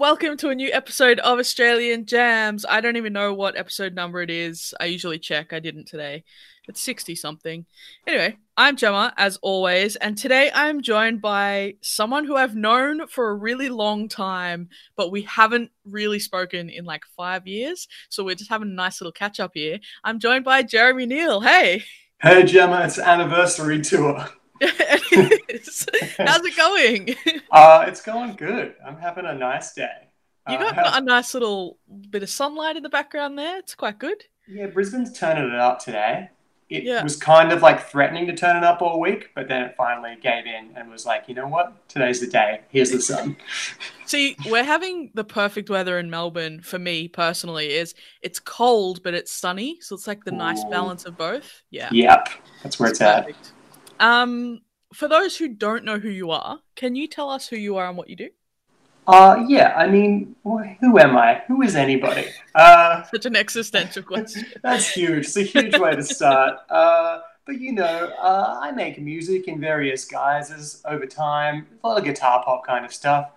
welcome to a new episode of Australian Jams. I don't even know what episode number it is. I usually check. I didn't today. It's 60 something. Anyway, I'm Gemma, as always, and today I'm joined by someone who I've known for a really long time, but we haven't really spoken in like 5 years, so we're just having a nice little catch up here. I'm joined by Jeremy Neal. Hey! Hey Gemma, it's anniversary tour. It is. How's it going? It's going good. I'm having a nice day. You got a nice little bit of sunlight in the background there. It's quite good. Yeah, Brisbane's turning it up today. It Yeah. was kind of like threatening to turn it up all week, but then it finally gave in and was like, you know what? Today's the day. Here's the sun. See, we're having the perfect weather in Melbourne for me personally. It's cold, but it's sunny, so it's like the nice Ooh. balance of both. Yeah. Yep, that's where it's at. Perfect. For those who don't know who you are, can you tell us who you are and what you do? Yeah, I mean, who am I? Who is anybody? Such an existential question. That's huge. It's a huge way to start. But I make music in various guises over time. A lot of guitar pop kind of stuff.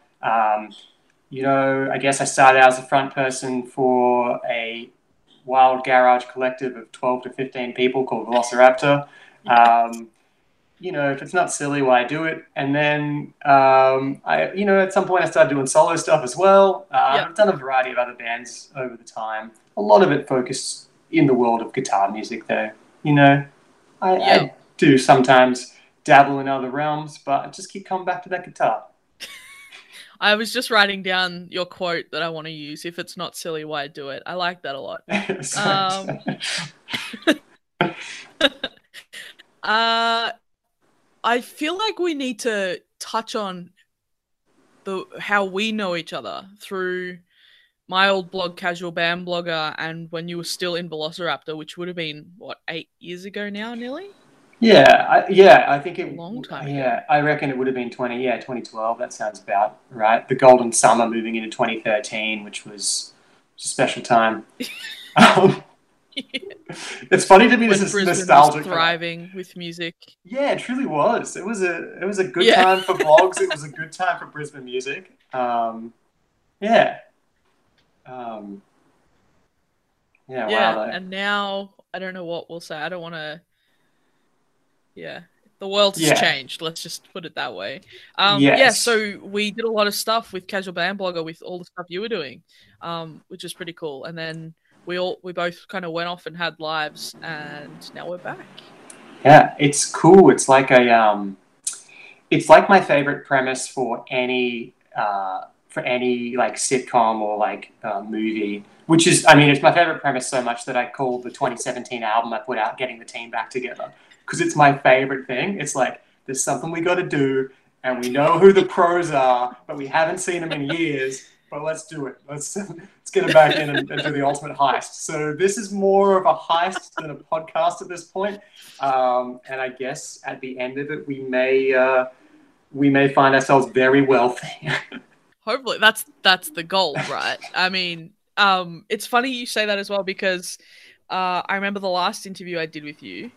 I guess I started out as a front person for a wild garage collective of 12 to 15 people called Velociraptor. If it's not silly, why do it? And then, at some point I started doing solo stuff as well. I've done a variety of other bands over the time. A lot of it focused in the world of guitar music, though. I do sometimes dabble in other realms, but I just keep coming back to that guitar. I was just writing down your quote that I want to use. If it's not silly, why do it? I like that a lot. I feel like we need to touch on how we know each other through my old blog, Casual Band Blogger, and when you were still in Velociraptor, which would have been, 8 years ago now, nearly? I think it... A long time ago. Yeah, I reckon it would have been 2012. That sounds about right. The golden summer moving into 2013, which was a special time. It's funny to me. This is nostalgic. Thriving with music. Yeah, it truly was. It was a good time for blogs. It was a good time for Brisbane music. Wow. And now I don't know what we'll say. I don't want to. Yeah, the world's changed. Let's just put it that way. So we did a lot of stuff with Casual Band Blogger with all the stuff you were doing, which is pretty cool. And then we both kind of went off and had lives, and now we're back. Yeah, it's cool. It's like it's like my favorite premise for any like sitcom or like movie. Which is, it's my favorite premise so much that I called the 2017 album I put out "Getting the Team Back Together," because it's my favorite thing. It's like there's something we got to do, and we know who the pros are, but we haven't seen them in years. But let's do it. Let's get them back in and do the ultimate heist. So this is more of a heist than a podcast at this point. And I guess at the end of it, we may find ourselves very wealthy. Hopefully, that's the goal, right? It's funny you say that as well, because I remember the last interview I did with you.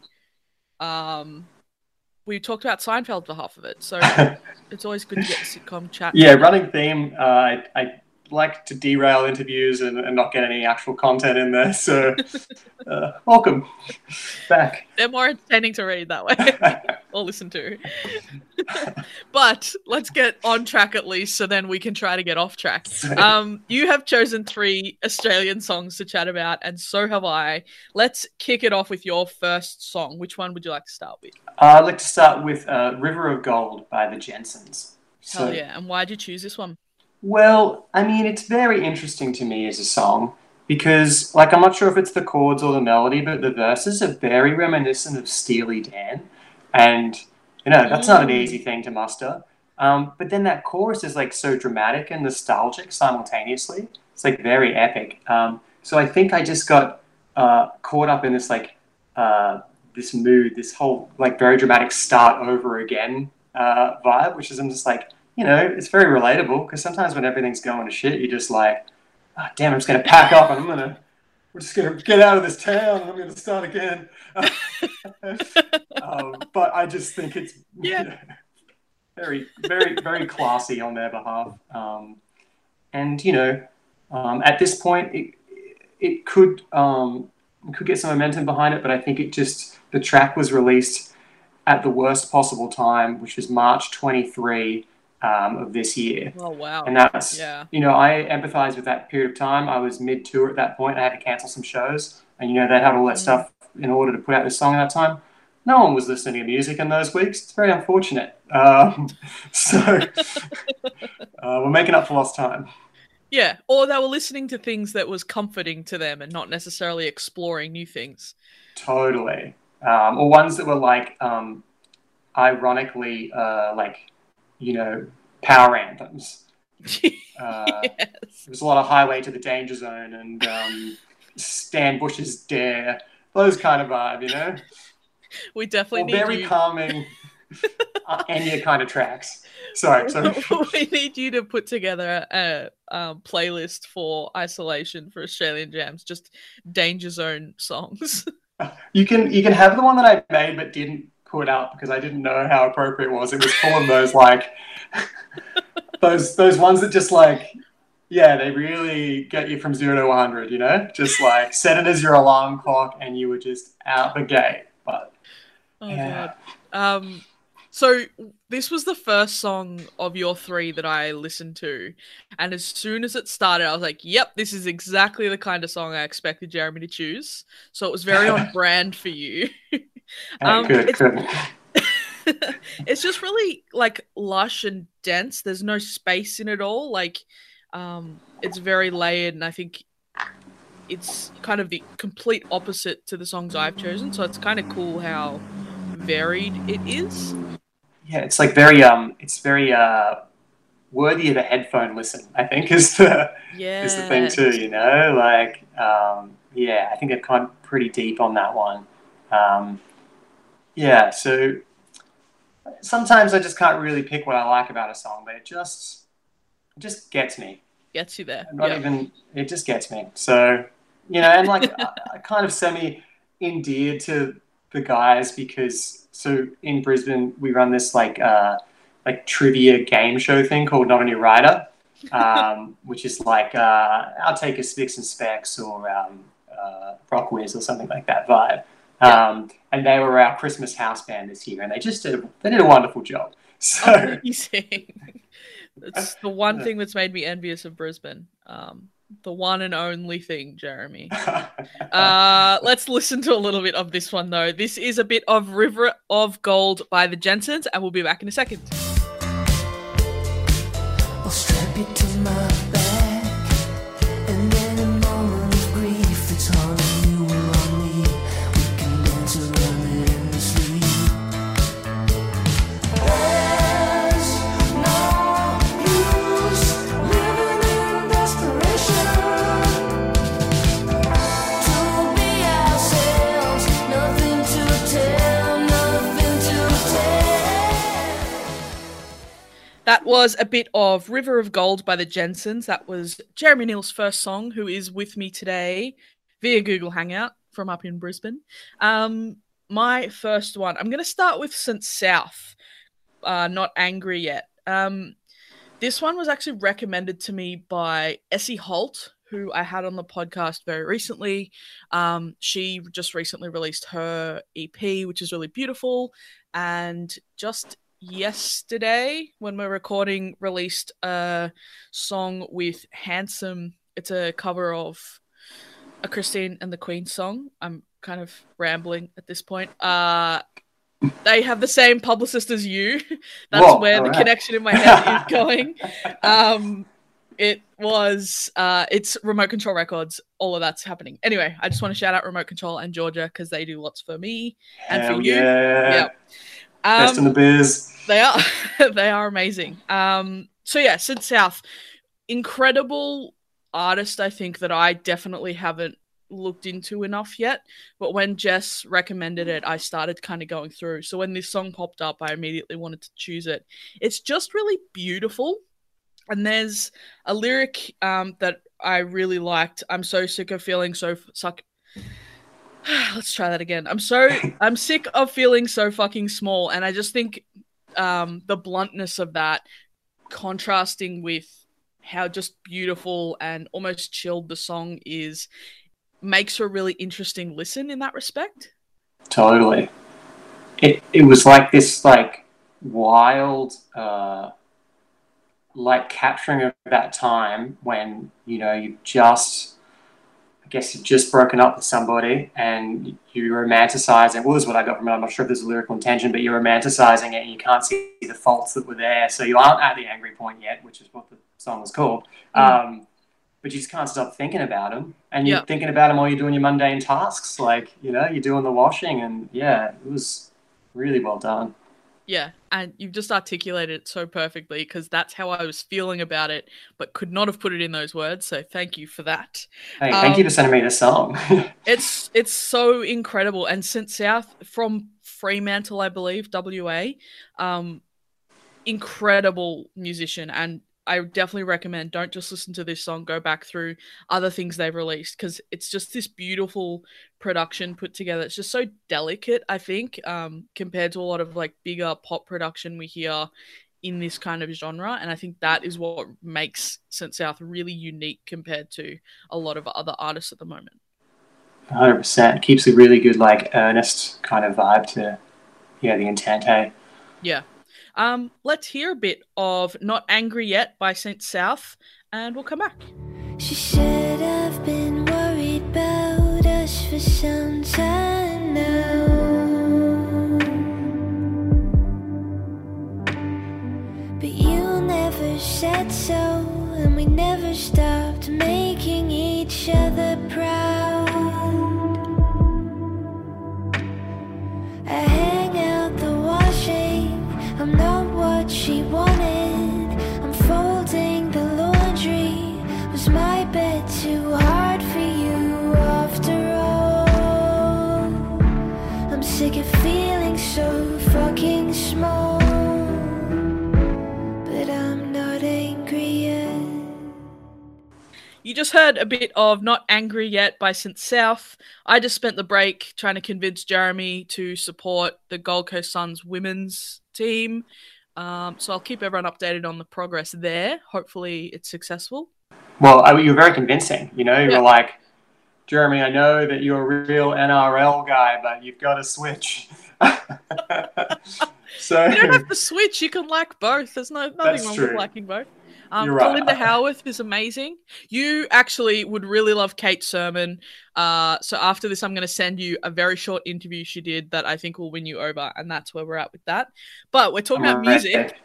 We talked about Seinfeld for half of it, so it's always good to get the sitcom chat. Yeah, running theme. I like to derail interviews and not get any actual content in there. So, welcome back. They're more entertaining to read that way or listen to. But let's get on track at least, so then we can try to get off track. You have chosen 3 Australian songs to chat about, and so have I. Let's kick it off with your first song. Which one would you like to start with? I'd like to start with River of Gold by the Jensens. Hell yeah. And why'd you choose this one? Well, it's very interesting to me as a song because, I'm not sure if it's the chords or the melody, but the verses are very reminiscent of Steely Dan. And, that's not an easy thing to muster. But then that chorus is, so dramatic and nostalgic simultaneously. It's, very epic. So I think I just got caught up in this, this mood, this whole, very dramatic start over again vibe, which is I'm just it's very relatable because sometimes when everything's going to shit, you're just like, oh, damn, I'm just going to pack up and we're just going to get out of this town and I'm going to start again. But I just think it's very, very, very classy on their behalf. and at this point, it could get some momentum behind it, but I think the track was released at the worst possible time, which was March 23 of this year. Oh, wow. And that's, Yeah. I empathize with that period of time. I was mid-tour at that point. I had to cancel some shows. And, they had all that stuff in order to put out this song at that time. No one was listening to music in those weeks. It's very unfortunate. So we're making up for lost time. Yeah, or they were listening to things that was comforting to them and not necessarily exploring new things. Totally. Or ones that were like, ironically, power anthems. Yes. There's a lot of Highway to the Danger Zone and Stan Bush's Dare, those kind of vibe, We definitely need very calming Enya kind of tracks. Sorry. We need you to put together a playlist for isolation for Australian Jams, just Danger Zone songs. You can have the one that I made but didn't put up because I didn't know how appropriate it was. It was full of those those ones that just they really get you from 0 to 100, just set it as your alarm clock and you were just out the gate. But God. So this was the first song of your 3 that I listened to, and as soon as it started, I was like, "Yep, this is exactly the kind of song I expected Jeremy to choose." So it was very on brand for you. Good. It's just really lush and dense. There's no space in it all. It's very layered, and I think it's kind of the complete opposite to the songs I've chosen. So it's kind of cool how varied it is. Yeah, it's very worthy of a headphone listen, I think, is the thing too, I think I've gone pretty deep on that one. So sometimes I just can't really pick what I like about a song, but it just gets me. Gets you there. It just gets me. So, and I kind of semi-endeared to the guys because in Brisbane we run this trivia game show thing called Not On Your Rider, which is I'll take a Sticks and Specs or Rock Whiz or something like that vibe. And they were our Christmas house band this year, and they did a wonderful job. So amazing. It's the one thing that's made me envious of Brisbane. The one and only thing, Jeremy. Let's listen to a little bit of this one, though. This is a bit of River of Gold by the Jensens, and we'll be back in a second. I'll strap it to my back, and then a moment of grief that's haunting you and on me. We can dance around it endlessly. There's no use living in desperation. To be ourselves, nothing to tell, nothing to tell. That was a bit of River of Gold by the Jensens. That was Jeremy Neal's first song, who is with me today via Google Hangout from up in Brisbane. My first one, I'm going to start with St. South, Not Angry Yet. This one was actually recommended to me by Essie Holt, who I had on the podcast very recently. She just recently released her EP, which is really beautiful, and just yesterday, when we're recording, released a song with Handsome. It's a cover of a Christine and the Queen song. I'm kind of rambling at this point. They have the same publicist as you. That's where the connection in my head is going. It's Remote Control Records. All of that's happening. Anyway, I just want to shout out Remote Control and Georgia because they do lots for me and for you. Yeah. Best in the biz. They are. They are amazing. Sid South, incredible artist, I think, that I definitely haven't looked into enough yet. But when Jess recommended it, I started kind of going through. So when this song popped up, I immediately wanted to choose it. It's just really beautiful. And there's a lyric that I really liked. I'm so sick of feeling so Let's try that again. I'm sick of feeling so fucking small. And I just think the bluntness of that contrasting with how just beautiful and almost chilled the song is makes for a really interesting listen in that respect. Totally. It was like this like wild like capturing of that time when, you know, I guess you've just broken up with somebody and you're romanticizing. Well, this is what I got from it. I'm not sure if there's a lyrical intention, but you're romanticizing it and you can't see the faults that were there. So you aren't at the angry point yet, which is what the song was called. But you just can't stop thinking about them. And you're thinking about them while you're doing your mundane tasks. Like, you know, you're doing the washing. And yeah, it was really well done. Yeah, and you've just articulated it so perfectly because that's how I was feeling about it, but could not have put it in those words. So thank you for that. Hey, thank you for sending me the song. It's so incredible. And St. South from Fremantle, I believe, WA, incredible musician. And I definitely recommend don't just listen to this song, go back through other things they've released because it's just this beautiful production put together. It's just so delicate, I think, compared to a lot of like bigger pop production we hear in this kind of genre. And I think that is what makes St. South really unique compared to a lot of other artists at the moment. 100%. Keeps a really good, like, earnest kind of vibe to, yeah, the intent, hey? Yeah. Let's hear a bit of Not Angry Yet by St. South, and we'll come back. She should have been worried about us for some time now. But you never said so, and we never stopped making each other proud. I hang out the washing, I'm not what she wanted. I'm folding the laundry. Was my bed too hard for you after all? I'm sick of feeling so fucking small, but I'm not angry yet. You just heard a bit of Not Angry Yet by St. South. I just spent the break trying to convince Jeremy to support the Gold Coast Suns women's team. So I'll keep everyone updated on the progress there. Hopefully it's successful. Well, you were very convincing. You know, you were like, Jeremy, I know that you're a real NRL guy, but you've got to switch. So you don't have to switch. You can like both. There's nothing wrong with liking both. You're right. Belinda Howarth is amazing. You actually would really love Kate Sermon. So after this, I'm going to send you a very short interview she did that I think will win you over, and that's where we're at with that. But we're talking about music.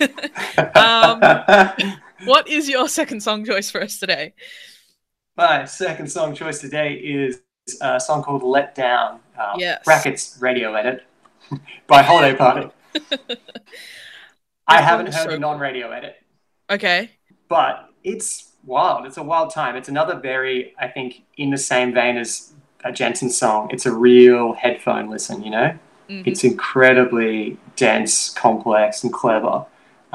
What is your second song choice for us today? My second song choice today is a song called Let Down, yes. brackets radio edit, by Holiday Party. I haven't heard the non-radio edit. Okay. But it's wild. It's a wild time. It's another very, I think, in the same vein as a Jensen song. It's a real headphone listen, you know? Mm-hmm. It's incredibly dense, complex, and clever.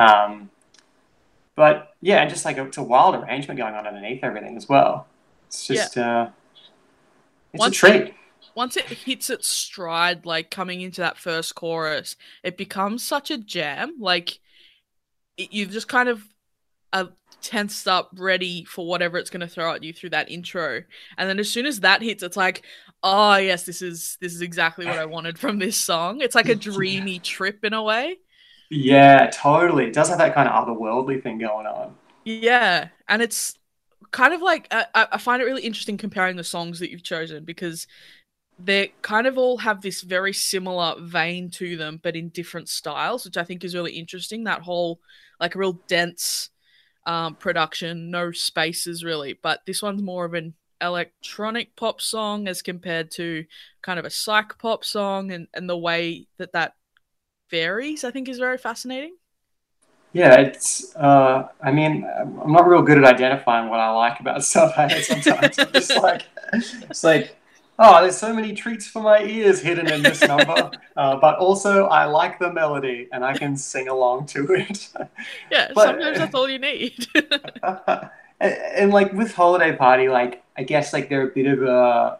But, yeah, just like it's a wild arrangement going on underneath everything as well. It's just, it's a treat. Once it hits its stride, like coming into that first chorus, it becomes such a jam. Like, you just kind of are tensed up, ready for whatever it's going to throw at you through that intro. And then as soon as that hits, it's like, oh, yes, this is exactly what I wanted from this song. It's like a dreamy trip in a way. Yeah, totally. It does have that kind of otherworldly thing going on. Yeah, and it's kind of like, I find it really interesting comparing the songs that you've chosen because they kind of all have this very similar vein to them, but in different styles, which I think is really interesting. That whole, like, real dense production, no spaces really, but this one's more of an electronic pop song as compared to kind of a psych pop song, and the way that varies, I think, is very fascinating. Yeah, it's, I mean, I'm not real good at identifying what I like about stuff. Sometimes I'm just like, it's like, oh, there's so many treats for my ears hidden in this number. But also, I like the melody, and I can sing along to it. Yeah, but sometimes that's all you need. and like, with Holiday Party, like, I guess, like, they're a bit of a...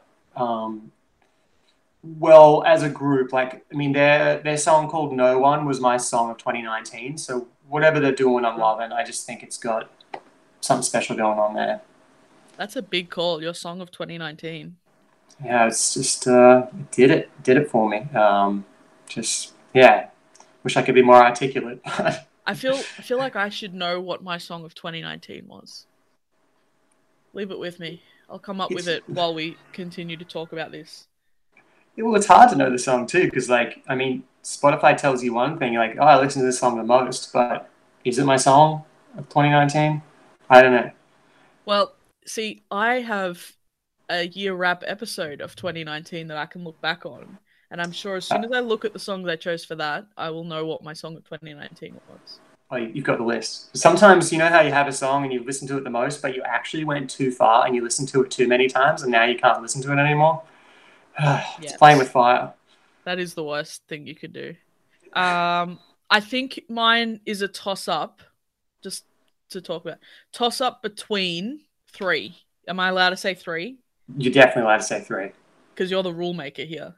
well, as a group, like, I mean, their song called No One was my song of 2019. So whatever they're doing, I'm loving. I just think it's got something special going on there. That's a big call. Your song of 2019. Yeah, it's just it did it for me. Just yeah, wish I could be more articulate. I feel like I should know what my song of 2019 was. Leave it with me. I'll come up with it while we continue to talk about this. Well, it's hard to know the song too, because like, I mean, Spotify tells you one thing, you're like, oh, I listen to this song the most, but is it my song of 2019? I don't know. Well, see, I have a year wrap episode of 2019 that I can look back on, and I'm sure as soon as I look at the songs I chose for that, I will know what my song of 2019 was. Oh, you've got the list. Sometimes you know how you have a song and you listen to it the most, but you actually went too far and you listened to it too many times, and now you can't listen to it anymore. It's playing with fire. That is the worst thing you could do. I think mine is a toss-up, just to talk about. Toss-up between 3. Am I allowed to say 3? You're definitely allowed to say 3. Because you're the rule maker here.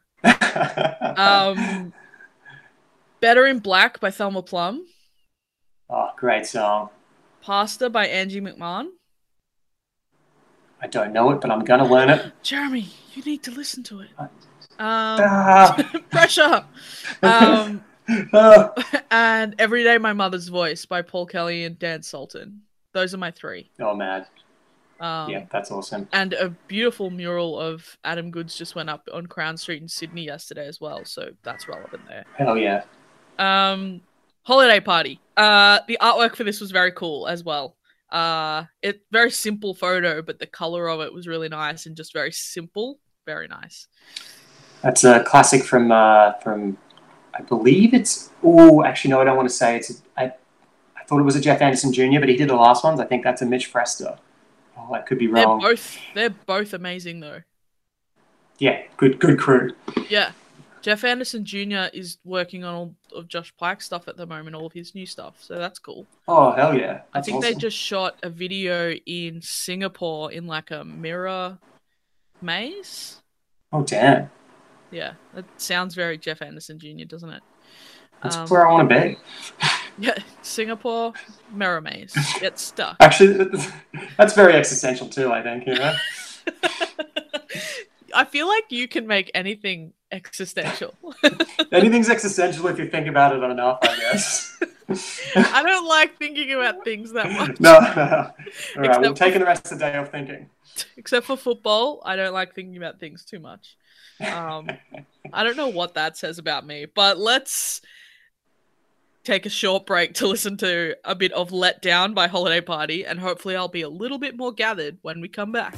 Better in Black by Thelma Plum. Oh, great song. Pasta by Angie McMahon. I don't know it, but I'm going to learn it. Jeremy, you need to listen to it. Pressure. And Everyday My Mother's Voice by Paul Kelly and Dan Sultan. Those are my 3. Oh, mad. Yeah, that's awesome. And a beautiful mural of Adam Goodes just went up on Crown Street in Sydney yesterday as well, so that's relevant there. Hell yeah. Holiday Party. The artwork for this was very cool as well. It very simple photo, but the color of it was really nice and just very simple. Very nice. That's a classic from I believe it's. Oh, actually, no, I don't want to say it's. I thought it was a Jeff Anderson Jr., but he did the last ones. I think that's a Mitch Frester. Oh, I could be wrong. They're both amazing though. Yeah, good crew. Yeah. Jeff Anderson Jr. is working on all of Josh Pike's stuff at the moment, all of his new stuff, so that's cool. Oh, hell yeah. I think they just shot a video in Singapore in like a mirror maze. Oh, damn. Yeah, that sounds very Jeff Anderson Jr., doesn't it? That's where I want to be. Yeah, Singapore, mirror maze. Get stuck. Actually, that's very existential too, I think, you know? I feel like you can make anything existential. Anything's existential if you think about it enough, I guess. I don't like thinking about things that much. No. All right, we're taking the rest of the day off thinking. Except for football, I don't like thinking about things too much. I don't know what that says about me, but let's take a short break to listen to a bit of Let Down by Holiday Party, and hopefully I'll be a little bit more gathered when we come back.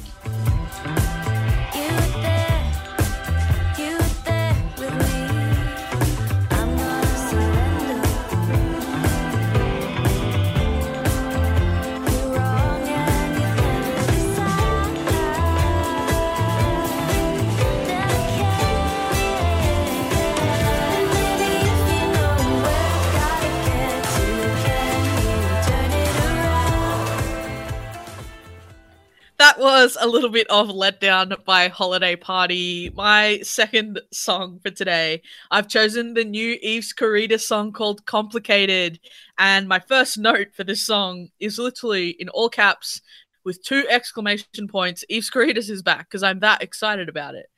That was a little bit of Let Down by Holiday Party, my second song for today. I've chosen the new Eves Corridas song called Complicated, and my first note for this song is literally in all caps with 2 exclamation points. Eves Corridas is back, because I'm that excited about it.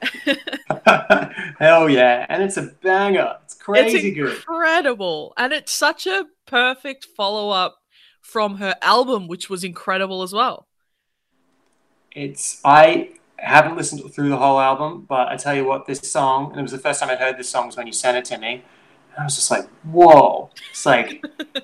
Hell yeah, and it's a banger. It's crazy good. It's incredible, and it's such a perfect follow-up from her album, which was incredible as well. I haven't listened through the whole album, but I tell you what, this song, and it was the first time I'd heard this song was when you sent it to me, and I was just like, whoa. It's like,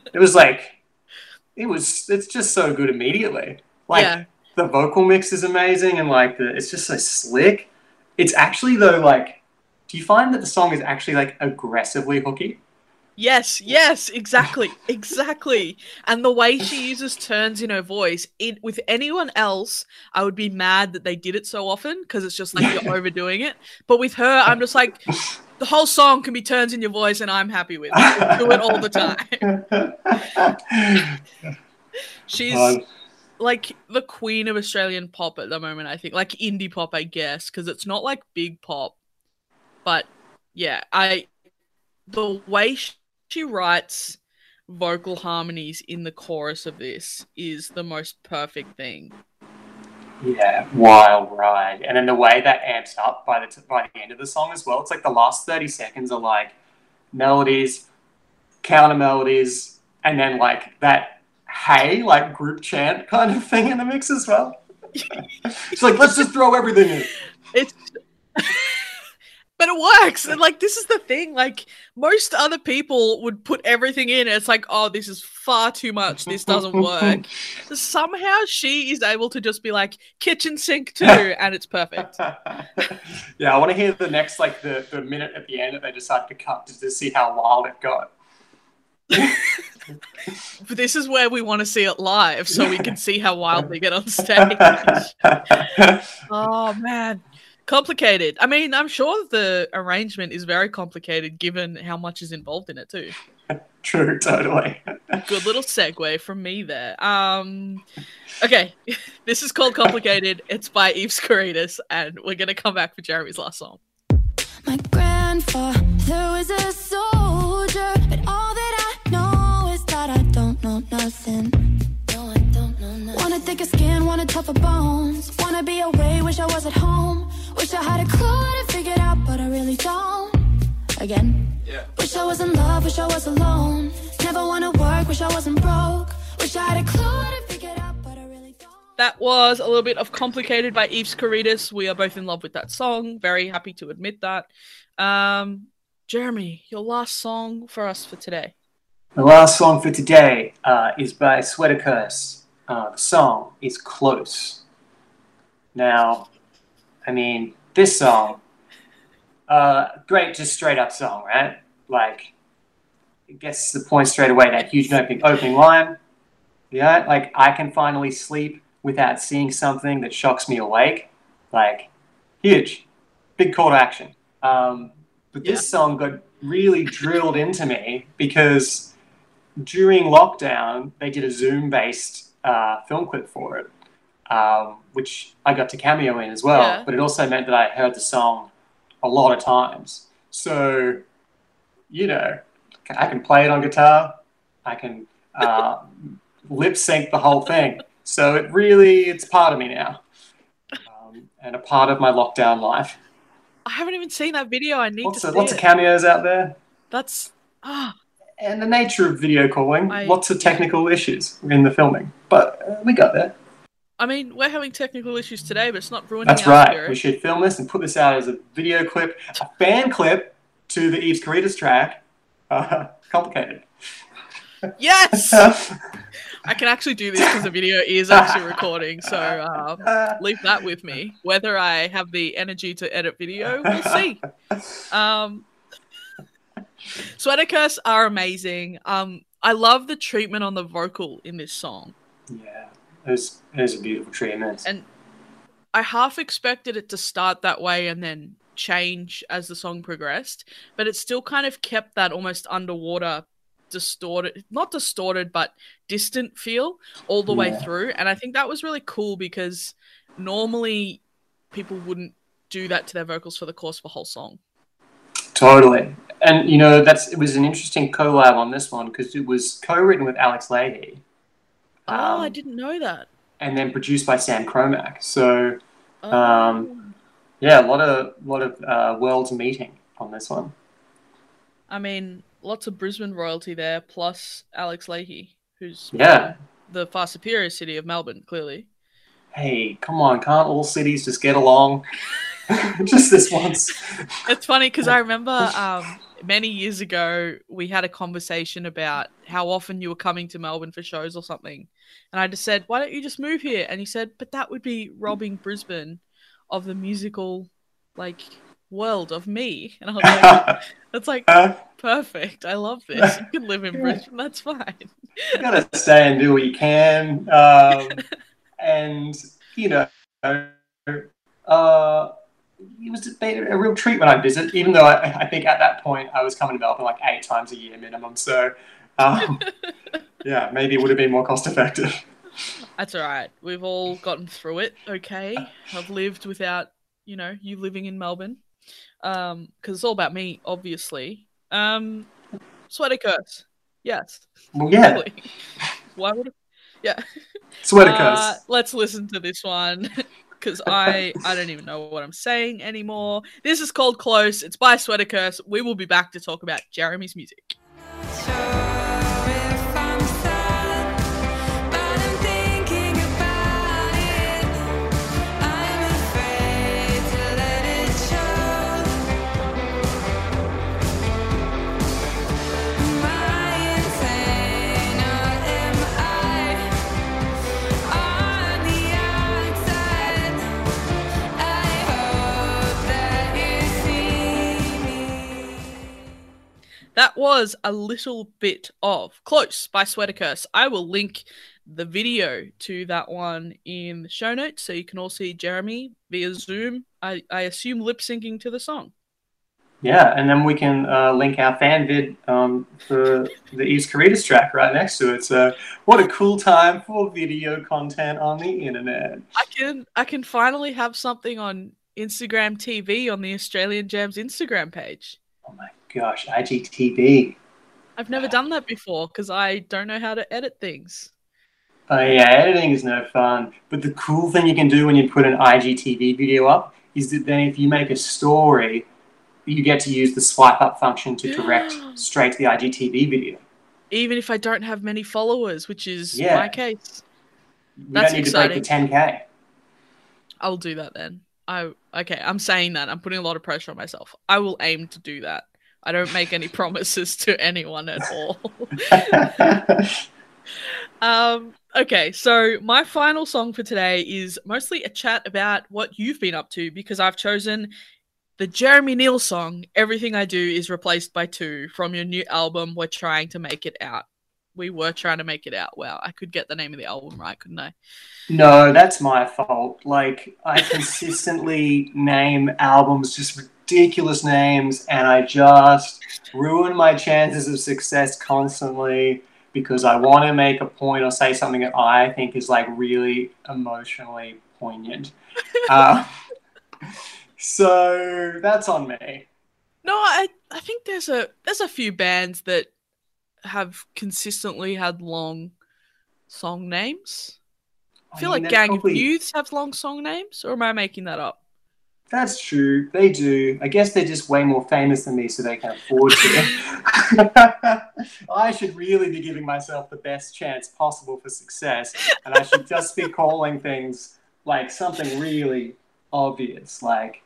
it's just so good immediately. Like, yeah. The vocal mix is amazing, and like, it's just so slick. It's actually though, like, do you find that the song is actually like aggressively hooky? Yes, exactly. And the way she uses turns in her voice, with anyone else, I would be mad that they did it so often, because it's just like you're overdoing it. But with her, I'm just like, the whole song can be turns in your voice, and I'm happy with it. Do it all the time. She's like the queen of Australian pop at the moment, I think. Like indie pop, I guess, because it's not like big pop. But yeah, the way she writes vocal harmonies in the chorus of this is the most perfect thing. Yeah, wild ride. And then the way that amps up by the end of the song as well. It's like the last 30 seconds are like melodies, counter melodies, and then like that hey, like group chant kind of thing in the mix as well. It's like, let's just throw everything in. It's but it works. And like this is the thing, like most other people would put everything in and it's like, oh, this is far too much, this doesn't work. Somehow she is able to just be like kitchen sink too, and it's perfect. Yeah, I want to hear the next, like the minute at the end that they decide to cut to see how wild it got. But this is where we want to see it live so we can see how wild they get on stage. Oh man, complicated. I mean, I'm sure the arrangement is very complicated given how much is involved in it too. True, totally. Good little segue from me there. Okay, this is called Complicated. It's by Eves Caritas, and we're gonna come back for Jeremy's last song. My grandfather was a soldier, but all that I know is that I don't know nothing. No, I don't know nothing. Wanna thicker skin, wanna tougher bones. Wanna be away, wish I was at home. Wish I had a clue to figure it out, but I really don't. Again. Yeah. Wish I was in love, wish I was alone. Never wanna work, wish I wasn't broke. Wish I had a clue to figure it out, but I really don't. That was a little bit of Complicated by Eves Caritas. We are both in love with that song. Very happy to admit that. Jeremy, your last song for us for today. The last song for today is by Sweater Curse. The song is Close. Now, I mean, this song, great, just straight up song, right? Like, it gets the point straight away, that huge opening line. Yeah, like, I can finally sleep without seeing something that shocks me awake. Like, huge. Big call to action. But this song got really drilled into me because during lockdown, they did a Zoom-based film clip for it, which I got to cameo in as well. Yeah. But it also meant that I heard the song a lot of times. So, you know, I can play it on guitar. I can lip sync the whole thing. So it's part of me now, and a part of my lockdown life. I haven't even seen that video. I need to see lots of cameos out there. That's and the nature of video calling. Lots of technical issues in the filming, but we got there. I mean, we're having technical issues today, but it's not ruining. That's right. Spirit. We should film this and put this out as a video clip, a fan clip to the Eves Caritas track. Complicated. Yes. I can actually do this because the video is actually recording, so leave that with me. Whether I have the energy to edit video, we'll see. Sweater Curse are amazing. I love the treatment on the vocal in this song. Yeah, it was a beautiful treatment. And I half expected it to start that way and then change as the song progressed, but it still kind of kept that almost underwater not distorted, but distant feel all the way through. And I think that was really cool because normally people wouldn't do that to their vocals for the course of a whole song. Totally. And, you know, it was an interesting collab on this one because it was co-written with Alex Lahey. I didn't know that. And then produced by Sam Cromack. So, yeah, a lot of worlds meeting on this one. I mean, lots of Brisbane royalty there, plus Alex Lahey, who's the far superior city of Melbourne, clearly. Hey, come on, can't all cities just get along? Just this once. It's funny because I remember many years ago we had a conversation about how often you were coming to Melbourne for shows or something. And I just said, why don't you just move here? And he said, but that would be robbing Brisbane of the musical, like, world of me. And I was like, that's like perfect. I love this. You can live in Brisbane. That's fine. You gotta stay and do what you can. And, you know, it was a real treat when I visit, even though I think at that point I was coming to Melbourne like 8 times a year minimum. So, yeah, maybe it would have been more cost effective. That's all right. We've all gotten through it. Okay. I've lived without, you living in Melbourne. Because it's all about me, obviously. Sweater Curse. Yes. Well, yeah. Really. Why would it? Yeah. Sweater curse. Let's listen to this one because I don't even know what I'm saying anymore. This is called Close. It's by Sweater Curse. We will be back to talk about Jeremy's music. That was a little bit of Close by Sweater Curse. I will link the video to that one in the show notes so you can all see Jeremy via Zoom. I assume lip syncing to the song. Yeah, and then we can link our fan vid for the East Caritas track right next to it. So what a cool time for video content on the internet. I can finally have something on Instagram TV on the Australian Jams Instagram page. Oh my gosh, IGTV. I've never done that before because I don't know how to edit things. Oh yeah, editing is no fun. But the cool thing you can do when you put an IGTV video up is that then if you make a story, you get to use the swipe up function to direct straight to the IGTV video. Even if I don't have many followers, which is my case. That's don't need exciting. To break the 10K. I'll do that then. Okay, I'm saying that. I'm putting a lot of pressure on myself. I will aim to do that. I don't make any promises to anyone at all. Okay, so my final song for today is mostly a chat about what you've been up to because I've chosen the Jeremy Neal song, Everything I Do Is Replaced by Two, from your new album, We're Trying to Make It Out. We were trying to make it out. Wow, I could get the name of the album right, couldn't I? No, that's my fault. Like, I consistently name albums just ridiculous names, and I just ruin my chances of success constantly because I want to make a point or say something that I think is, like, really emotionally poignant. So that's on me. No, I think there's a few bands that have consistently had long song names. I feel like Gang of Youths have long song names, or am I making that up? That's true. They do. I guess they're just way more famous than me, so they can afford to. I should really be giving myself the best chance possible for success, and I should just be calling things like something really obvious, like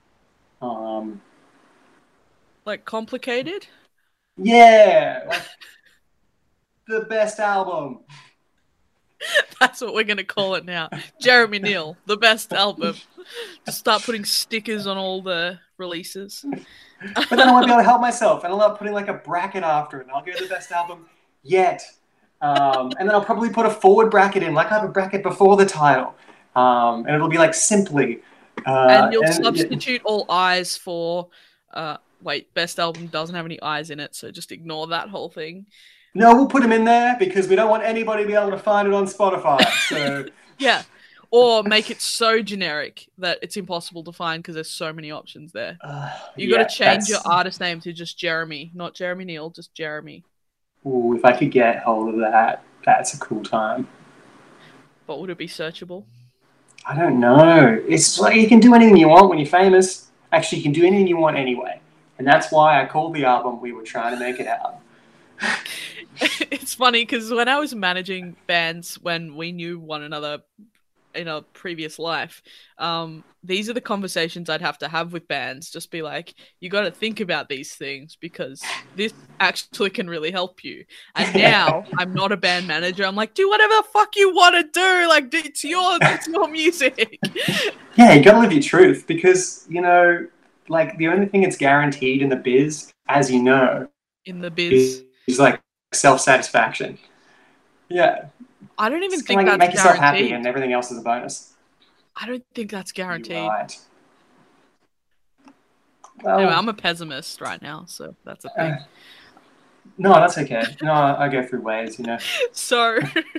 complicated? Yeah, like the best album. That's what we're going to call it now. Jeremy Neal, the best album. Just start putting stickers on all the releases. But then I won't be able to help myself, and I'll end up putting like a bracket after it, and I'll go the best album yet. And then I'll probably put a forward bracket in, like I have a bracket before the title. And it'll be like simply. And you'll substitute all I's for... wait, best album doesn't have any I's in it, so just ignore that whole thing. No, we'll put them in there because we don't want anybody to be able to find it on Spotify. So yeah, or make it so generic that it's impossible to find because there's so many options there. You got to change your artist name to just Jeremy, not Jeremy Neal, just Jeremy. Ooh, if I could get hold of that, that's a cool time. But would it be searchable? I don't know. It's like you can do anything you want when you're famous. Actually, you can do anything you want anyway. And that's why I called the album We Were Trying to Make It Out. It's funny because when I was managing bands when we knew one another in a previous life, these are the conversations I'd have to have with bands. Just be like, you got to think about these things because this actually can really help you. And now I'm not a band manager. I'm like, do whatever the fuck you want to do. Like, it's your music. Yeah, you got to live your truth because, you know, like the only thing that's guaranteed in the biz, as you know, is like self-satisfaction. Yeah. I don't even think that's make yourself guaranteed. Happy and everything else is a bonus. I don't think that's guaranteed. You're right. Well, anyway, I'm a pessimist right now, so that's a thing. No, that's okay. No, I go through waves, you know. So,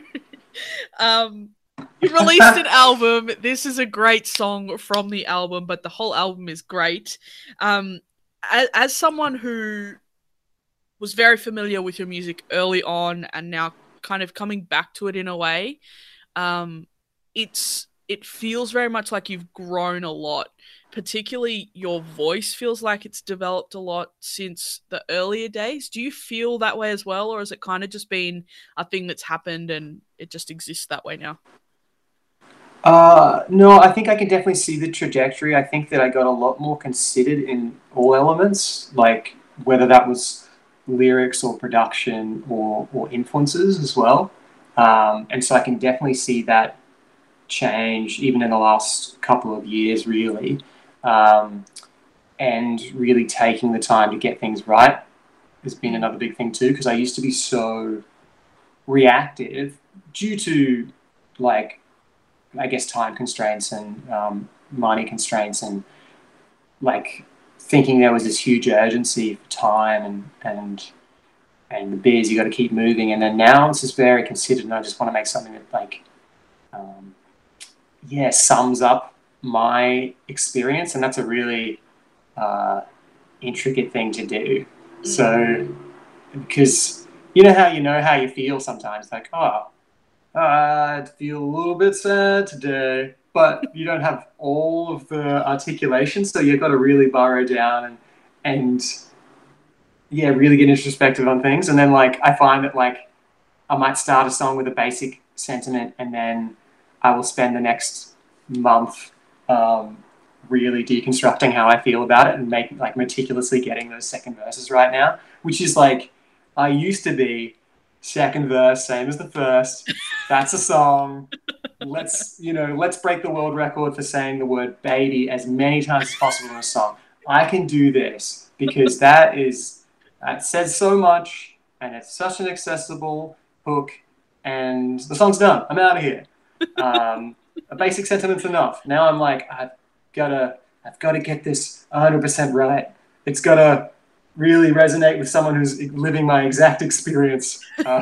you released an album. This is a great song from the album, but the whole album is great. As someone who was very familiar with your music early on and now kind of coming back to it in a way. Um, it feels very much like you've grown a lot. Particularly your voice feels like it's developed a lot since the earlier days. Do you feel that way as well, or has it kind of just been a thing that's happened and it just exists that way now? No, I think I can definitely see the trajectory. I think that I got a lot more considered in all elements, like whether that was lyrics or production or influences as well. And so I can definitely see that change even in the last couple of years, really. Um, and really taking the time to get things right has been another big thing too, because I used to be so reactive due to like I guess time constraints and money constraints and like thinking there was this huge urgency for time and the biz you got to keep moving, and then now it's just very considered and I just want to make something that like um, yeah sums up my experience, and that's a really uh, intricate thing to do. So because you know how you feel sometimes, like, oh, I feel a little bit sad today, but you don't have all of the articulation, so you've got to really burrow down and yeah, really get introspective on things. And then like I find that like I might start a song with a basic sentiment, and then I will spend the next month um, really deconstructing how I feel about it and make like meticulously getting those second verses right now, which is like I used to be second verse, same as the first. That's a song. Let's break the world record for saying the word baby as many times as possible in a song. I can do this because that says so much and it's such an accessible hook, and the song's done. I'm out of here. A basic sentiment's enough. Now I'm like, I've gotta get this 100% right. It's gotta really resonate with someone who's living my exact experience.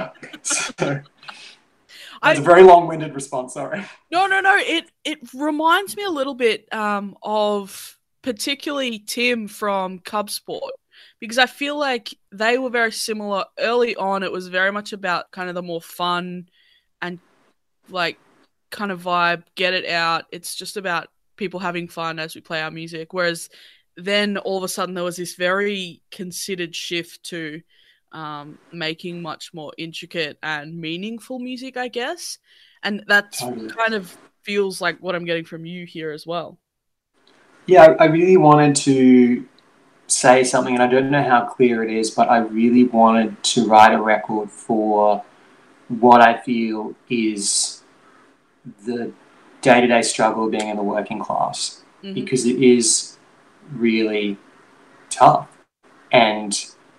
So that's a very long-winded response. Sorry. No. It reminds me a little bit of particularly Tim from Cub Sport, because I feel like they were very similar early on. It was very much about kind of the more fun and like kind of vibe, get it out. It's just about people having fun as we play our music. Whereas then all of a sudden there was this very considered shift to making much more intricate and meaningful music, I guess. And that's kind of feels like what I'm getting from you here as well. Yeah, I really wanted to say something, and I don't know how clear it is, but I really wanted to write a record for what I feel is the day-to-day struggle of being in the working class, because it is really tough. And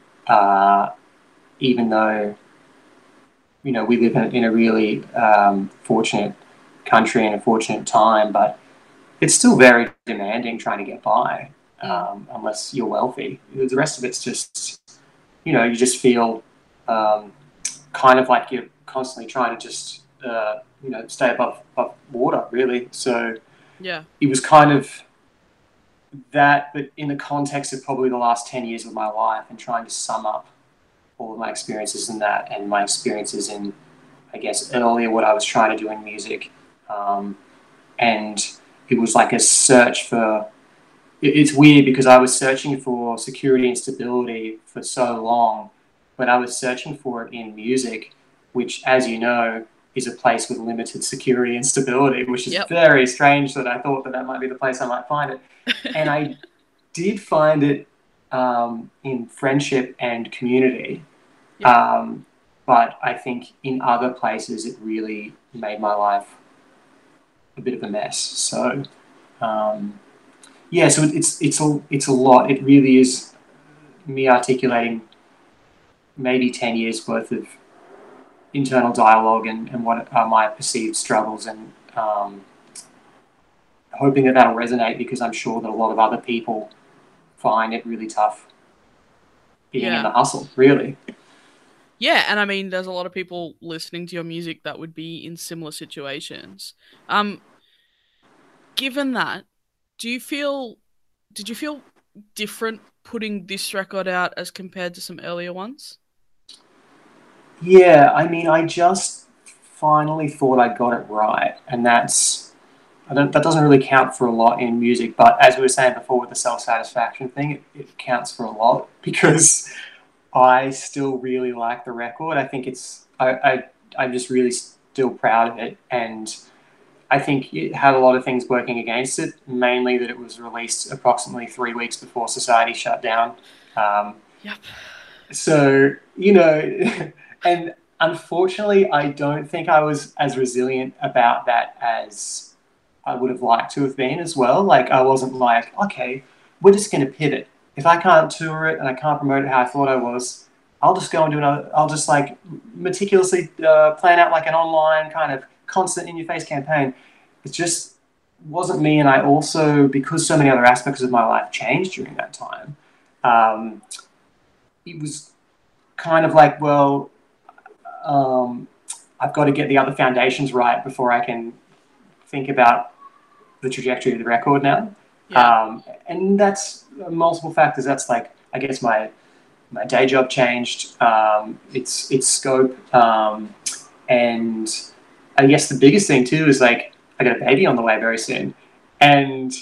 even though, we live in a really fortunate country and a fortunate time, but it's still very demanding trying to get by, unless you're wealthy. The rest of it's just, you just feel kind of like you're constantly trying to just, stay above water, really. So yeah, it was kind of that, but in the context of probably the last 10 years of my life and trying to sum up all of my experiences in that and my experiences in, I guess, earlier what I was trying to do in music. And it was like a search for, it's weird because I was searching for security and stability for so long, but I was searching for it in music, which, as you know, is a place with limited security and stability, which is very strange that I thought that might be the place I might find it. And I did find it in friendship and community. But I think in other places it really made my life a bit of a mess. So, so it's a lot. It really is me articulating maybe 10 years worth of internal dialogue and what are my perceived struggles, and hoping that that'll resonate, because I'm sure that a lot of other people find it really tough being in the hustle, really. Yeah, and I mean, there's a lot of people listening to your music that would be in similar situations. Given that, did you feel different putting this record out as compared to some earlier ones? Yeah, I mean, I just finally thought I got it right, and that doesn't really count for a lot in music. But as we were saying before with the self-satisfaction thing, it counts for a lot because I still really like the record. I think I'm just really still proud of it, and I think it had a lot of things working against it. Mainly that it was released approximately 3 weeks before society shut down. Um, Yep. so and unfortunately, I don't think I was as resilient about that as I would have liked to have been as well. Like I wasn't like, okay, we're just going to pivot. If I can't tour it and I can't promote it how I thought I was, I'll just go and do another. I'll just like meticulously plan out like an online kind of constant in-your-face campaign. It just wasn't me, and I also, because so many other aspects of my life changed during that time, um, it was kind of like, well, um, I've got to get the other foundations right before I can think about the trajectory of the record now. Yeah. And that's multiple factors. That's like, I guess my day job changed, its scope, and I guess the biggest thing too is like I got a baby on the way very soon, and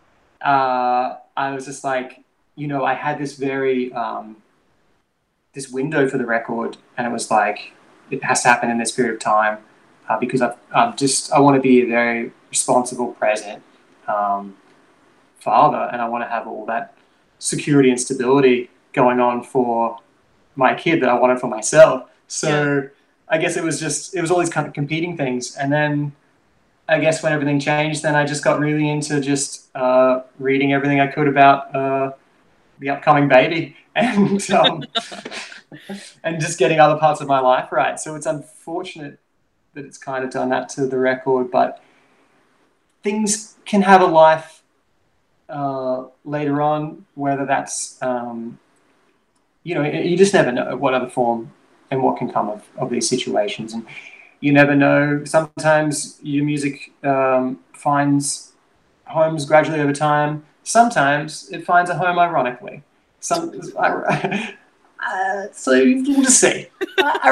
I was just like, I had this very this window for the record, and it was like it has to happen in this period of time because I want to be a very responsible, present um, father, and I want to have all that security and stability going on for my kid that I wanted for myself. So I guess it was all these kind of competing things, and then I guess when everything changed, then I just got really into just reading everything I could about the upcoming baby and and just getting other parts of my life right. So it's unfortunate that it's kind of done that to the record, but things can have a life later on, whether that's you just never know what other form and what can come of these situations, and you never know. Sometimes your music finds homes gradually over time. Sometimes it finds a home ironically. So we'll just see. I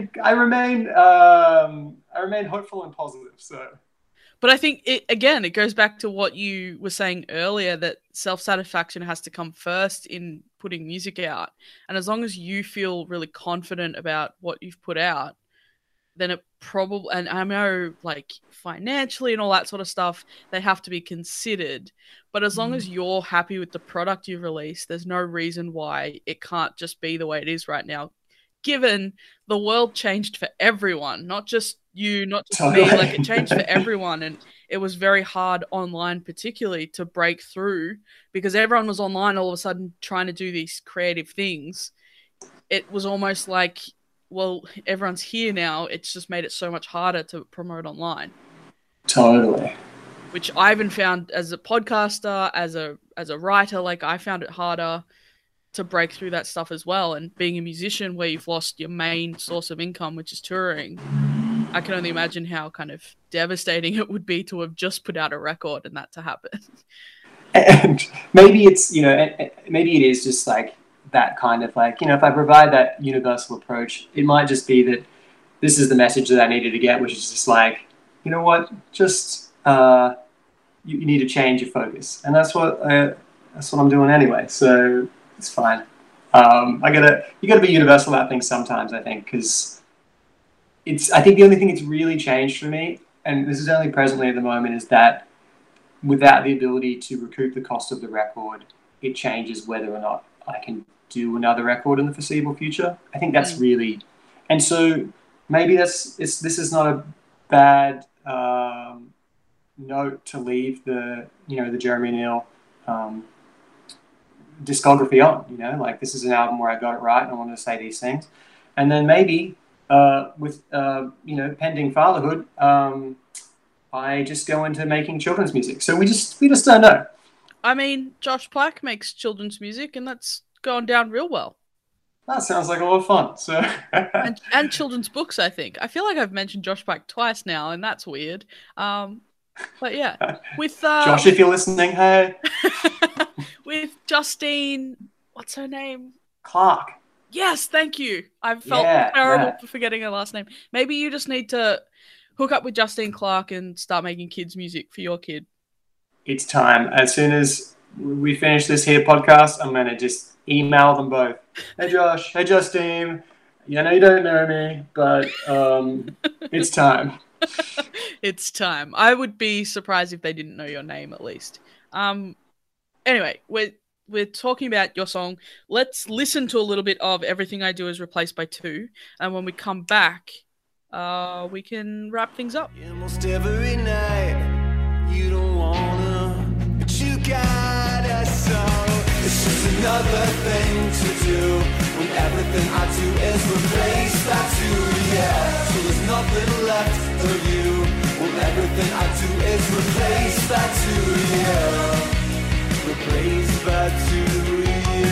remain hopeful and positive. So. But I think it goes back to what you were saying earlier, that self-satisfaction has to come first in putting music out. And as long as you feel really confident about what you've put out, then it probably, and I know like financially and all that sort of stuff, they have to be considered. But as long as you're happy with the product you've released, there's no reason why it can't just be the way it is right now. Given the world changed for everyone, not just you, not just me, like it changed for everyone. And it was very hard online, particularly to break through because everyone was online all of a sudden trying to do these creative things. It was almost like, well, everyone's here now. It's just made it so much harder to promote online. Totally. Which I even found as a podcaster, as a writer, like I found it harder to break through that stuff as well. And being a musician where you've lost your main source of income, which is touring, I can only imagine how kind of devastating it would be to have just put out a record and that to happen. And maybe it's, maybe it is just like that kind of like, if I provide that universal approach, it might just be that this is the message that I needed to get, which is just like, you know what, just you need to change your focus. And that's what I'm doing anyway. So it's fine. You gotta be universal about things sometimes, I think, because I think the only thing that's really changed for me, and this is only presently at the moment, is that without the ability to recoup the cost of the record, it changes whether or not I can do another record in the foreseeable future. I think that's really, and so maybe this is not a bad note to leave the Jeremy Neal discography on. Like this is an album where I got it right and I wanted to say these things, and then maybe with pending fatherhood, I just go into making children's music. So we just don't know. I mean, Josh Black makes children's music, and that's gone down real well. That sounds like a lot of fun. So and children's books, I think. I feel like I've mentioned Josh Black twice now, and that's weird. But yeah, with Josh, if you're listening, hey. with Justine, what's her name? Clark. Yes, thank you. I felt Yeah, terrible yeah. for forgetting her last name. Maybe you just need to hook up with Justine Clark and start making kids music for your kid. It's time. As soon as we finish this here podcast, I'm gonna just email them both. Hey Josh, hey Justine. I know you don't know me, but it's time. It's time. I would be surprised if they didn't know your name at least. Anyway, we're talking about your song. Let's listen to a little bit of Everything I Do Is Replaced by Two, and when we come back, we can wrap things up. Almost every night, you don't wanna, but you gotta. So it's just another thing to do when everything I do is replace that too. Yeah, so there's nothing left for you when everything I do is replace that too. Yeah. Replaced by two,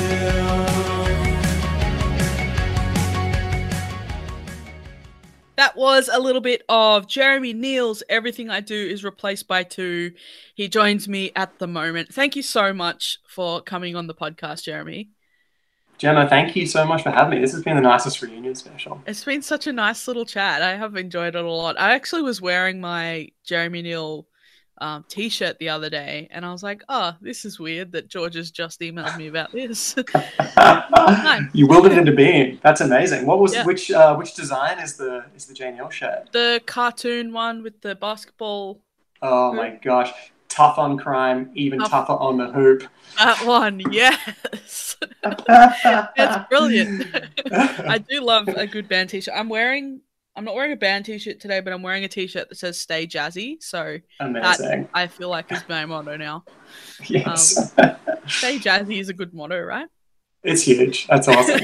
That was a little bit of Jeremy Neal's Everything I Do Is Replaced by Two. He joins me at the moment. Thank you so much for coming on the podcast, Jeremy. Gemma, thank you so much for having me. This has been the nicest reunion special. It's been such a nice little chat. I have enjoyed it a lot. I actually was wearing my Jeremy Neal t-shirt the other day, and I was like, oh, this is weird that George has just emailed me about this. You willed it into being. That's amazing. What was which design is the Jane Hill shirt? The cartoon one with the basketball. Oh my gosh. Tough on crime, even tougher on the hoop. That one, yes. That's brilliant. I do love a good band t-shirt. I'm not wearing a band t-shirt today, but I'm wearing a t-shirt that says "Stay Jazzy." So amazing. That I feel like is my motto now. Yes. Stay Jazzy is a good motto, right? It's huge. That's awesome.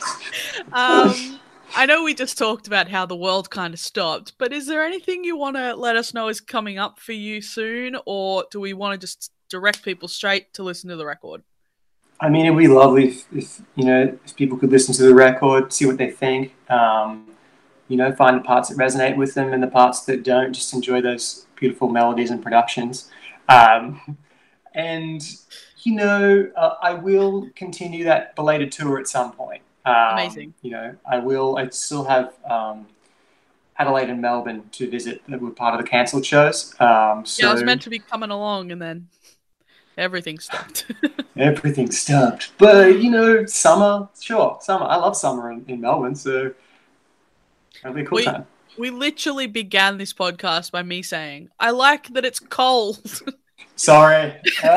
I know we just talked about how the world kind of stopped, but is there anything you want to let us know is coming up for you soon, or do we want to just direct people straight to listen to the record? I mean, it'd be lovely if people could listen to the record, see what they think. Find the parts that resonate with them and the parts that don't. Just enjoy those beautiful melodies and productions. I will continue that belated tour at some point. Amazing. I still have Adelaide and Melbourne to visit that were part of the cancelled shows. I was meant to be coming along, and then everything stopped. Everything stopped. But, summer. I love summer in Melbourne, so that'll be a cool time. We literally began this podcast by me saying, I like that it's cold. Sorry.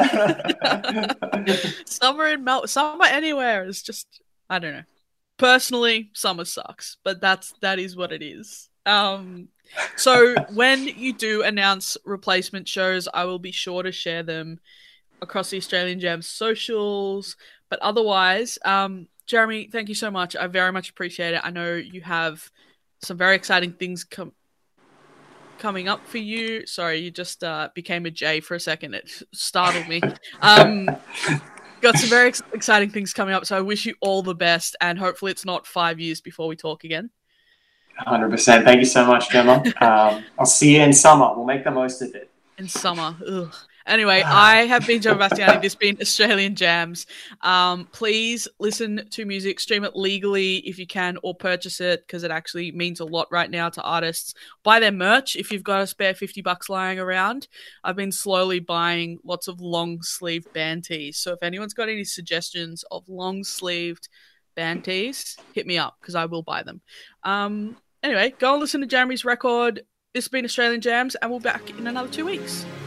Summer anywhere is just, I don't know. Personally, summer sucks, but that is what it is. So when you do announce replacement shows, I will be sure to share them across the Australian Jam socials. But otherwise, Jeremy, thank you so much. I very much appreciate it. I know you have some very exciting things coming up for you. Sorry, you just became a J for a second. It startled me. Got some very exciting things coming up, so I wish you all the best, and hopefully it's not 5 years before we talk again. 100%. Thank you so much, Gemma. I'll see you in summer. We'll make the most of it. In summer. Ugh. Anyway, I have been Gemma Bastiani. This has been Australian Jams. Please listen to music, stream it legally if you can, or purchase it, because it actually means a lot right now to artists. Buy their merch if you've got a spare $50 lying around. I've been slowly buying lots of long-sleeved band tees. So if anyone's got any suggestions of long-sleeved band tees, hit me up, because I will buy them. Anyway, go and listen to Jeremy's record. This has been Australian Jams, and we'll be back in another 2 weeks.